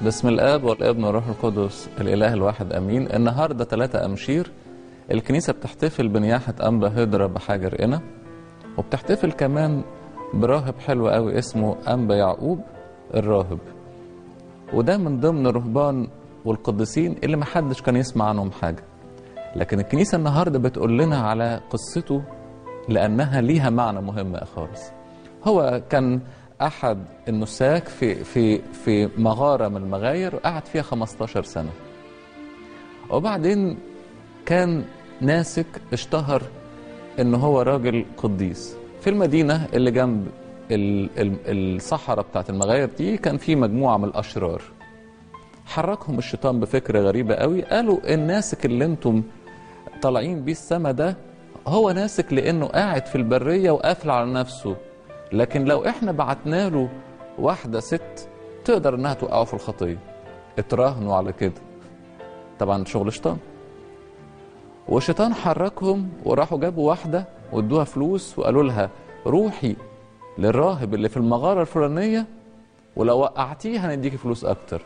باسم الآب والابن والروح القدس الإله الواحد أمين. النهاردة 3 أمشير الكنيسة بتحتفل بنياحة أنبا هدرة بحجر قنا، وبتحتفل كمان براهب حلو قوي اسمه أنبا يعقوب الراهب، وده من ضمن الرهبان والقديسين اللي محدش كان يسمع عنهم حاجة، لكن الكنيسة النهاردة بتقول لنا على قصته لأنها ليها معنى مهم خالص. هو كان أحد النساك في مغارة من المغاير وقعد فيها 15 سنة، وبعدين كان ناسك اشتهر إن هو راجل قديس. في المدينة اللي جنب الصحراء بتاعت المغاير دي كان في مجموعة من الأشرار، حركهم الشيطان بفكرة غريبة قوي. قالوا الناسك اللي انتم طالعين بيه السما ده هو ناسك لأنه قاعد في البرية وقافل على نفسه، لكن لو احنا بعتنا له واحدة ست تقدر انها توقعه في الخطية. اتراهنوا على كده، طبعا شغل شيطان. والشيطان حركهم وراحوا جابوا واحدة وادوها فلوس وقالوا لها روحي للراهب اللي في المغارة الفلانية ولو وقعتيه هنديكي فلوس اكتر.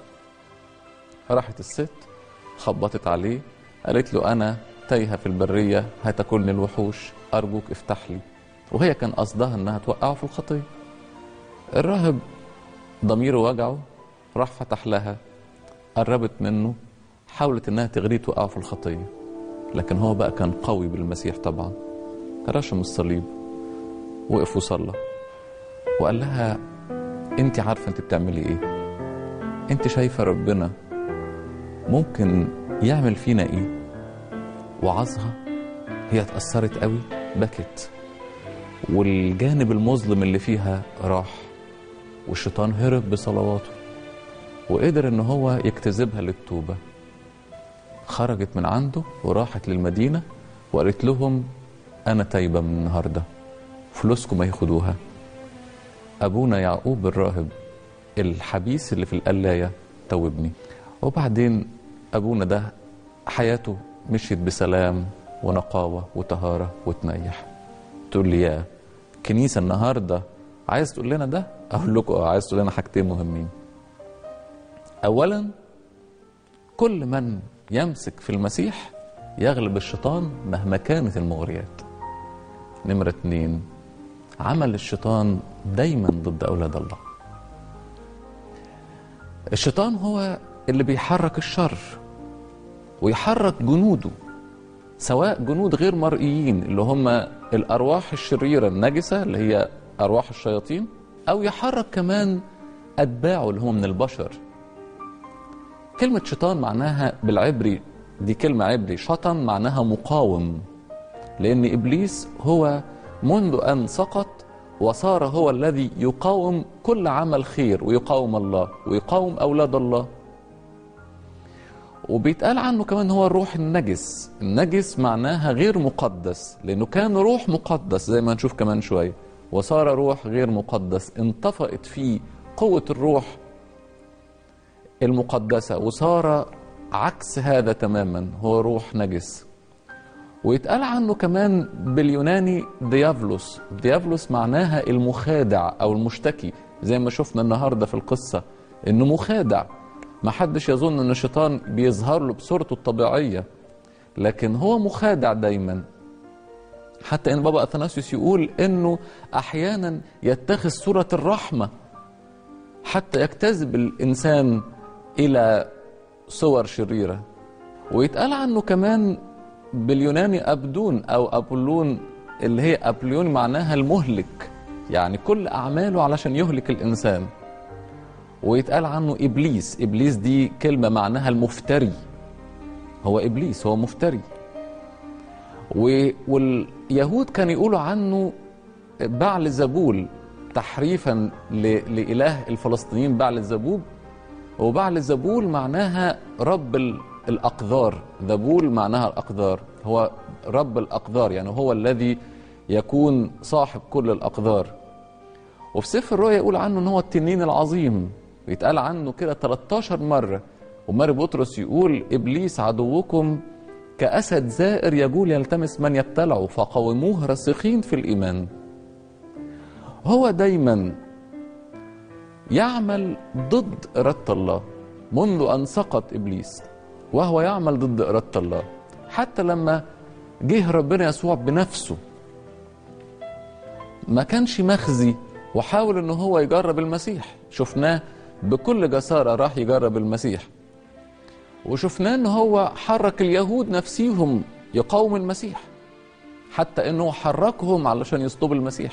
راحت الست خبطت عليه قالت له انا تايهة في البرية هتاكلني الوحوش، ارجوك افتح لي. وهي كان قصدها انها توقعه في الخطية. الراهب ضميره وجعه، راح فتح لها، قربت منه، حاولت انها تغريه توقعه في الخطية، لكن هو بقى كان قوي بالمسيح طبعا، رشم الصليب، وقف وصلى وقال لها انت عارفة انت بتعملي ايه؟ انت شايفة ربنا ممكن يعمل فينا ايه؟ وعظها. هي اتأثرت قوي، بكت، والجانب المظلم اللي فيها راح، والشيطان هرب بصلواته وقدر ان هو يجتذبها للتوبة. خرجت من عنده وراحت للمدينة وقالت لهم انا تايبة من النهاردة، فلوسكم هياخدوها. ابونا يعقوب الراهب الحبيس اللي في القلاية توبني. وبعدين ابونا ده حياته مشيت بسلام ونقاوة وطهارة وتنيح. تقول لي يا كنيسة النهاردة عايز تقول لنا ده؟ أقول لكم عايز تقول لنا حاجتين مهمين. أولا، كل من يمسك في المسيح يغلب الشيطان مهما كانت المغريات. نمرة 2، عمل الشيطان دايما ضد أولاد الله. الشيطان هو اللي بيحرك الشر ويحرك جنوده، سواء جنود غير مرئيين اللي هم الأرواح الشريرة النجسة اللي هي أرواح الشياطين، أو يحرك كمان أتباعه اللي هم من البشر. كلمة شيطان معناها بالعبري، دي كلمة عبري، شطن معناها مقاوم، لأن إبليس هو منذ أن سقط وصار هو الذي يقاوم كل عمل خير ويقاوم الله ويقاوم أولاد الله. وبيتقال عنه كمان هو الروح النجس. النجس معناها غير مقدس، لأنه كان روح مقدس زي ما نشوف كمان شوية، وصار روح غير مقدس، انطفأت فيه قوة الروح المقدسة وصار عكس هذا تماما، هو روح نجس. ويتقال عنه كمان باليوناني ديافلوس. ديافلوس معناها المخادع أو المشتكي، زي ما شفنا النهاردة في القصة إنه مخادع. ما حدش يظن ان الشيطان بيظهر له بصورته الطبيعية، لكن هو مخادع دايما. حتى ان بابا اثناسيوس يقول انه احيانا يتخذ صورة الرحمة حتى يجتذب الانسان الى صور شريرة. ويتقال عنه كمان باليوناني ابدون او ابولون، اللي هي ابولون معناها المهلك، يعني كل اعماله علشان يهلك الانسان. ويتقال عنه إبليس. إبليس دي كلمة معناها المفتري، هو إبليس هو مفتري. واليهود كانوا يقولوا عنه بعل زبول، تحريفا لإله الفلسطينيين بعل زبوب. وبعل زبول معناها رب الأقدار، زبول معناها الأقدار، هو رب الأقدار، يعني هو الذي يكون صاحب كل الأقدار. وفي سفر الرؤيا يقول عنه ان هو التنين العظيم، يتقال عنه كده 13 مرة. وماري بطرس يقول إبليس عدوكم كأسد زائر يجول يلتمس من يبتلعه فقاوموه راسخين في الإيمان. هو دايما يعمل ضد إرادة الله. منذ أن سقط إبليس وهو يعمل ضد إرادة الله، حتى لما جه ربنا يسوع بنفسه ما كانش مخزي وحاول إنه هو يجرب المسيح. شفناه بكل جسارة راح يجرب المسيح، وشفناه إنه هو حرك اليهود نفسيهم يقاوم المسيح، حتى إنه حركهم علشان يصطبوا المسيح.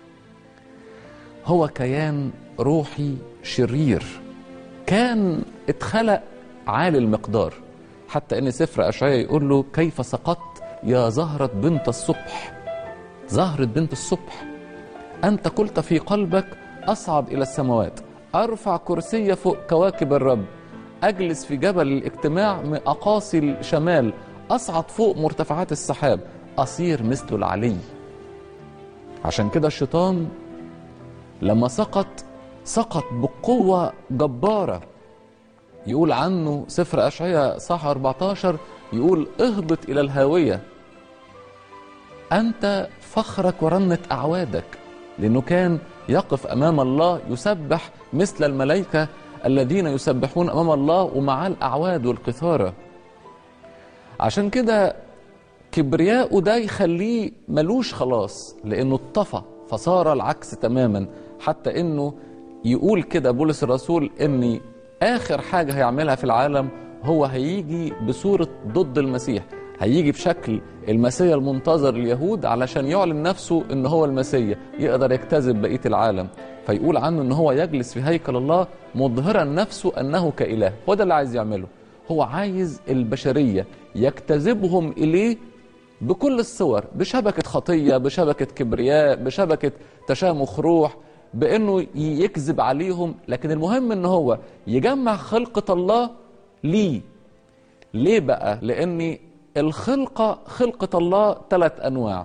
هو كيان روحي شرير، كان اتخلق عالي المقدار، حتى ان سفر اشعياء يقول له كيف سقطت يا زهرة بنت الصبح. زهرة بنت الصبح، انت قلت في قلبك اصعد الى السماوات، ارفع كرسي فوق كواكب الرب، اجلس في جبل الاجتماع من اقاصي الشمال، اصعد فوق مرتفعات السحاب، اصير مثل العلي. عشان كده الشيطان لما سقط بقوة جبارة. يقول عنه سفر أشعياء صح 14 يقول اهبط إلى الهاوية أنت فخرك ورنة أعوادك، لأنه كان يقف أمام الله يسبح مثل الملائكة الذين يسبحون أمام الله ومع الأعواد والقثارة. عشان كده كبرياءه ده يخليه ملوش خلاص، لأنه اتطفى فصار العكس تماما. حتى انه يقول كده بولس الرسول ان اخر حاجة هيعملها في العالم هو هيجي بصورة ضد المسيح، هيجي بشكل المسيح المنتظر اليهود علشان يعلن نفسه ان هو المسيح، يقدر يجتذب بقية العالم. فيقول عنه ان هو يجلس في هيكل الله مظهرا نفسه انه كإله. هو ده اللي عايز يعمله، هو عايز البشرية يجتذبهم اليه بكل الصور، بشبكة خطية، بشبكة كبرياء، بشبكة تشامخ روح، بأنه يكذب عليهم. لكن المهم أنه هو يجمع خلقة الله ليه بقى؟ لأن خلقة الله 3 أنواع.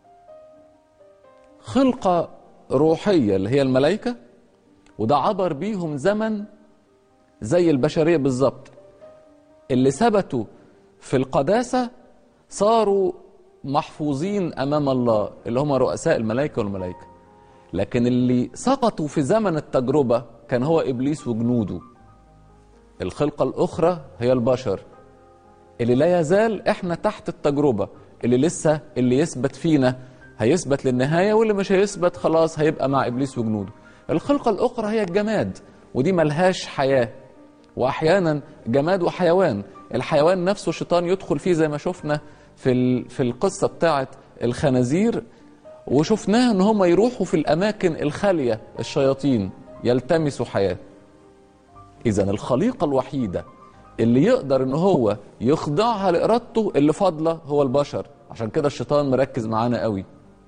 خلقة روحية اللي هي الملائكة، وده عبر بيهم زمن زي البشرية بالظبط، اللي ثبتوا في القداسة صاروا محفوظين أمام الله، اللي هم رؤساء الملائكة والملائكة. لكن اللي سقطوا في زمن التجربة كان هو إبليس وجنوده. الخلقة الأخرى هي البشر اللي لا يزال إحنا تحت التجربة، اللي يثبت فينا هيثبت للنهاية، واللي مش هيثبت خلاص هيبقى مع إبليس وجنوده. الخلقة الأخرى هي الجماد، ودي ملهاش حياة، وأحيانا جماد وحيوان. الحيوان نفسه الشيطان يدخل فيه زي ما شفنا في القصة بتاعت الخنازير، وشفناها ان هم يروحوا في الاماكن الخالية الشياطين يلتمسوا حياة. اذا الخليقة الوحيدة اللي يقدر ان هو يخضعها لإرادته اللي فاضلة هو البشر. عشان كده الشيطان مركز معانا قوي،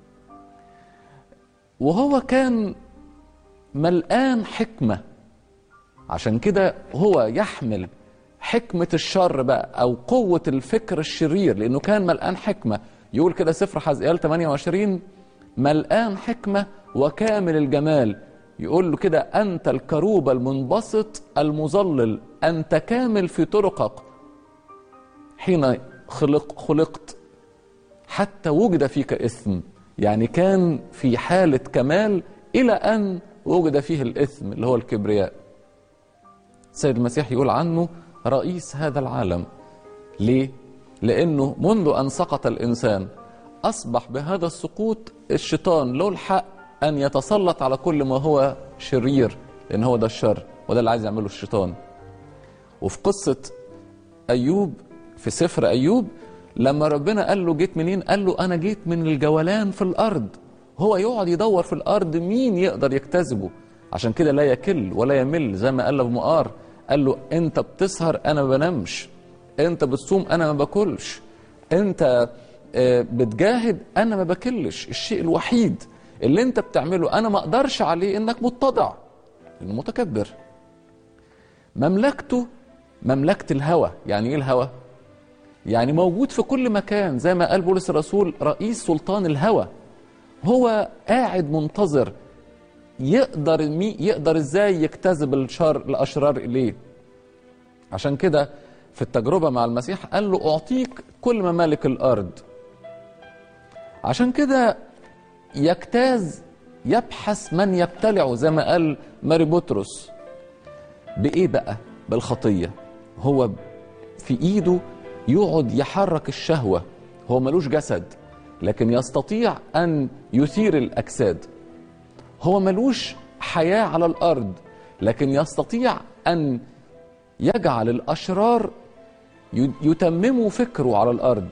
وهو كان ملآن حكمة. عشان كده هو يحمل حكمة الشر بقى أو قوة الفكر الشرير، لأنه كان ملآن حكمة. يقول كده سفر حزقيال 28 ملآن حكمة وكامل الجمال. يقول له كده أنت الكروب المنبسط المظلل، أنت كامل في طرقك حين خلقت حتى وجد فيك إثم. يعني كان في حالة كمال إلى أن وجد فيه الإثم اللي هو الكبرياء. السيد المسيح يقول عنه رئيس هذا العالم. ليه؟ لأنه منذ أن سقط الإنسان أصبح بهذا السقوط الشيطان له الحق أن يتسلط على كل ما هو شرير، لأن هو ده الشر وده اللي عايز يعمله الشيطان. وفي قصة أيوب في سفر أيوب لما ربنا قال له جيت منين؟ قال له أنا جيت من الجولان في الأرض. هو يقعد يدور في الأرض مين يقدر يجتذبه. عشان كده لا يكل ولا يمل، زي ما قال له مقار، قال له أنت بتسهر أنا ما بنامش، أنت بتصوم أنا ما باكلش، أنت بتجاهد أنا ما باكلش. الشيء الوحيد اللي أنت بتعمله أنا ما أقدرش عليه إنك متضع، لأنه متكبر. مملكته مملكة الهوى. يعني إيه الهوى؟ يعني موجود في كل مكان، زي ما قال بولس الرسول رئيس سلطان الهوى. هو قاعد منتظر يقدر ازاي يجتذب الاشرار اليه. عشان كده في التجربة مع المسيح قال له اعطيك كل ممالك الارض. عشان كده يجتاز يبحث من يبتلعه، زي ما قال ماري بطرس. بايه بقى؟ بالخطية. هو في ايده يقعد يحرك الشهوة، هو ملوش جسد لكن يستطيع ان يثير الاجساد. هو ملوش حياة على الارض لكن يستطيع ان يجعل الاشرار يتمموا فكره على الارض.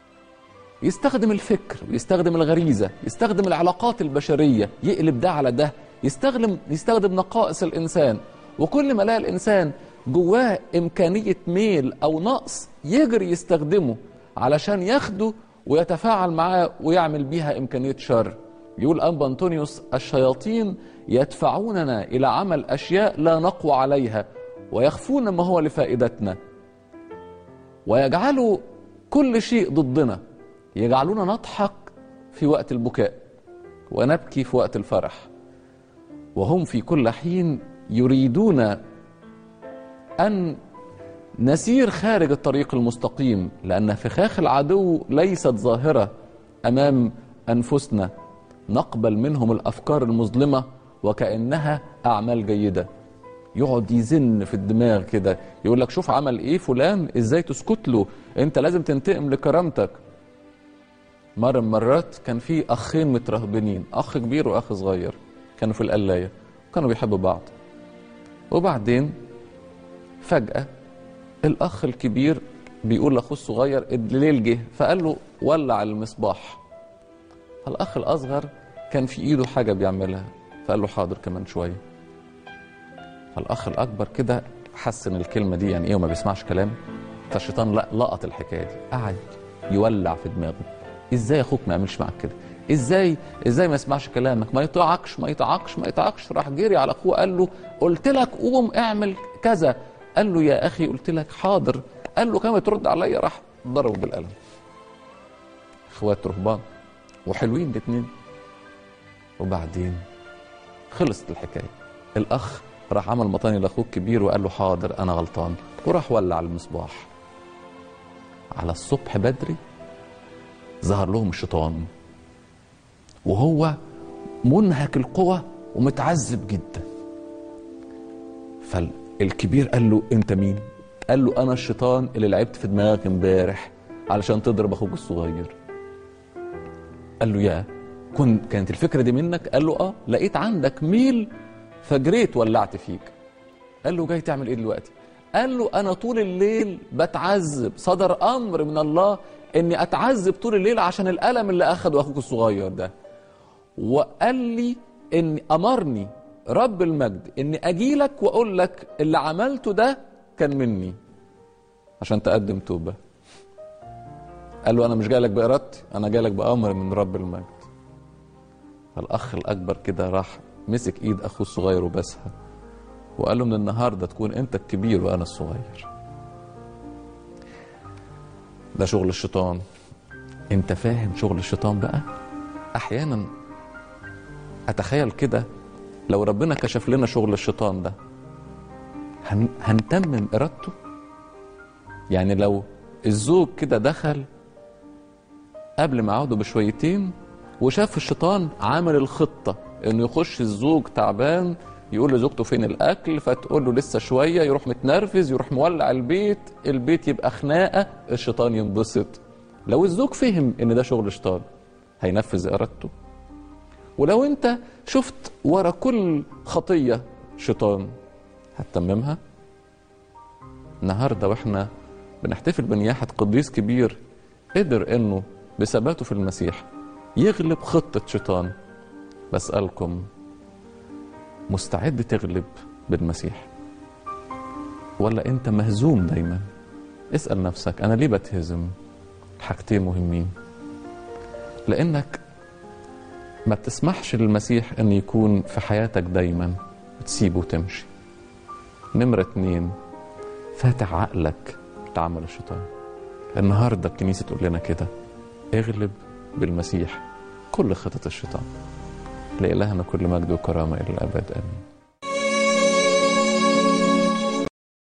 يستخدم الفكر ويستخدم الغريزة، يستخدم العلاقات البشرية، يقلب ده على ده، يستخدم نقائص الإنسان. وكل ما لقى الإنسان جواه إمكانية ميل أو نقص يجري يستخدمه علشان ياخده ويتفاعل معاه ويعمل بيها إمكانية شر. يقول أنبا أنطونيوس: الشياطين يدفعوننا إلى عمل أشياء لا نقوى عليها ويخفون ما هو لفائدتنا، ويجعلوا كل شيء ضدنا، يجعلونا نضحك في وقت البكاء ونبكي في وقت الفرح، وهم في كل حين يريدون أن نسير خارج الطريق المستقيم، لأن فخاخ العدو ليست ظاهرة أمام أنفسنا نقبل منهم الأفكار المظلمة وكأنها أعمال جيدة. يقعد يزن في الدماغ كده، يقول لك شوف عمل إيه فلان، إزاي تسكت له، أنت لازم تنتقم لكرامتك. مرة من مرات كان في أخين مترهبنين، أخ كبير وأخ صغير، كانوا في القلاية وكانوا بيحبوا بعض. وبعدين فجأة الأخ الكبير بيقول لأخوه الصغير الليل جه، فقال له ولع المصباح. فالأخ الأصغر كان في إيده حاجة بيعملها، فقال له حاضر كمان شوية. فالأخ الأكبر كده حس إن الكلمة دي يعني إيه وما بيسمعش كلام، فالشيطان لقط الحكاية دي، قعد يولع في دماغه. ازاي اخوك ما يعملش معاك كده؟ ازاي ما يسمعش كلامك، ما يطاعكش. راح جري على اخوه قال له قلت لك قوم اعمل كذا. قال له يا اخي قلت لك حاضر. قال له كم ترد عليا؟ راح ضربه بالقلم. اخوات رهبان وحلوين الاثنين. وبعدين خلصت الحكايه. الاخ راح عمل مطاني لاخوه الكبير وقال له حاضر انا غلطان، وراح ولع المصباح. على الصبح بدري ظهر لهم الشيطان وهو منهك القوى ومتعذب جدا. فالكبير قال له انت مين؟ قال له انا الشيطان اللي لعبت في دماغك امبارح علشان تضرب اخوك الصغير. قال له يا كانت الفكره دي منك؟ قال له لقيت عندك ميل فجريت ولعت فيك. قال له جاي تعمل ايه دلوقتي؟ قال له انا طول الليل بتعذب، صدر امر من الله اني اتعذب طول الليل عشان الالم اللي اخده اخوك الصغير ده، وقال لي ان امرني رب المجد اني اجي لك واقول لك اللي عملته ده كان مني عشان تقدم توبه. قال له انا مش جاي لك بارادتي، انا جاي لك بامر من رب المجد. فالاخ الاكبر كده راح مسك ايد اخوه الصغير وبسها وقال له من النهارده تكون انت الكبير وانا الصغير. ده شغل الشيطان. انت فاهم شغل الشيطان بقى؟ احيانا اتخيل كده لو ربنا كشف لنا شغل الشيطان ده هنتمم ارادته. يعني لو الزوج كده دخل قبل ما عوده بشويتين وشاف الشيطان عامل الخطة انه يخش الزوج تعبان يقول لزوجته فين الاكل، فتقول له لسه شويه، يروح متنرفز، يروح مولع البيت يبقى خناقه، الشيطان ينبسط. لو الزوج فهم ان ده شغل الشيطان هينفذ ارادته. ولو انت شفت ورا كل خطيه شيطان هتتممها. النهارده واحنا بنحتفل بنياحه قديس كبير قدر انه بثباته في المسيح يغلب خطه شيطان. بسألكم مستعد تغلب بالمسيح ولا انت مهزوم دايما؟ اسأل نفسك انا ليه بتهزم؟ حاجتين مهمين، لانك ما بتسمحش للمسيح ان يكون في حياتك دايما وتسيبه وتمشي. نمرة 2 فاتح عقلك لعمل الشيطان. النهاردة الكنيسة تقول لنا كده اغلب بالمسيح كل خطط الشيطان. لإلهنا كل مجد وكرامة إلى الأبد آمين.